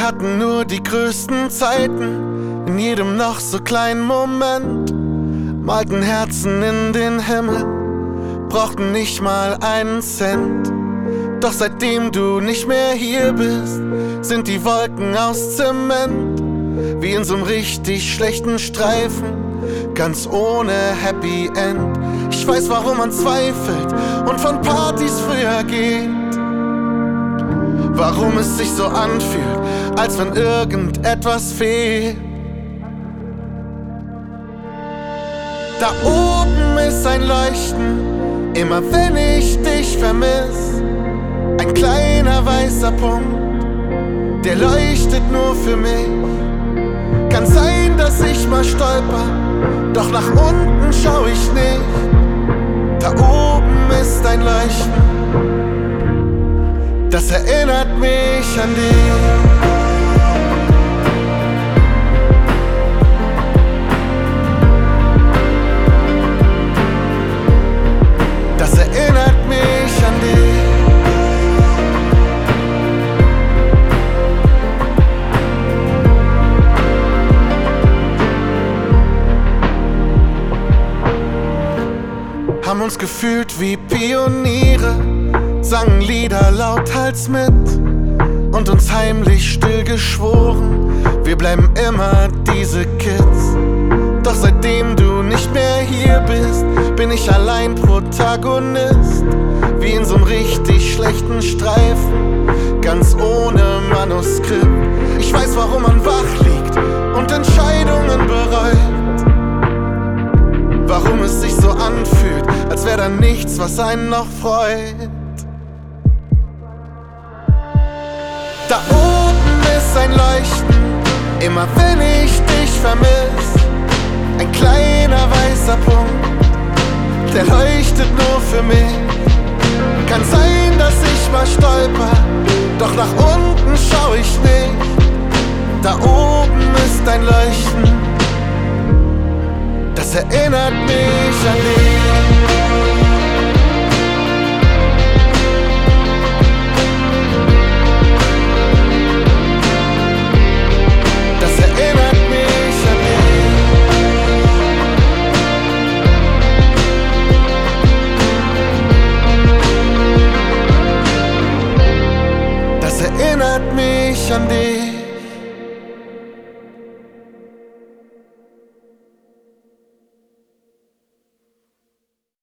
Wir hatten nur die größten Zeiten, in jedem noch so kleinen Moment, malten Herzen in den Himmel, brauchten nicht mal einen Cent. Doch seitdem du nicht mehr hier bist, sind die Wolken aus Zement, wie in so'm richtig schlechten Streifen, ganz ohne Happy End. Ich weiß, warum man zweifelt und von Partys früher geht, warum es sich so anfühlt, als wenn irgendetwas fehlt. Da oben ist ein Leuchten, immer wenn ich dich vermiss. Ein kleiner weißer Punkt, der leuchtet nur für mich. Kann sein, dass ich mal stolper, doch nach unten schau ich nicht. Da oben ist ein Leuchten, das erinnert mich an dich. Das erinnert mich an dich. Haben uns gefühlt wie Pioniere, sangen Lieder lauthals mit und uns heimlich still geschworen, wir bleiben immer diese Kids. Doch seitdem du nicht mehr hier bist, bin ich allein Protagonist, wie in so'm richtig schlechten Streifen, ganz ohne Manuskript. Ich weiß, warum man wach liegt und Entscheidungen bereut, warum es sich so anfühlt, als wär da nichts, was einen noch freut. Da oben ist ein Leuchten, immer wenn ich dich vermiss. Ein kleiner weißer Punkt, der leuchtet nur für mich. Kann sein, dass ich mal stolper, doch nach unten schau ich nicht. Da oben ist ein Leuchten, das erinnert mich an dich.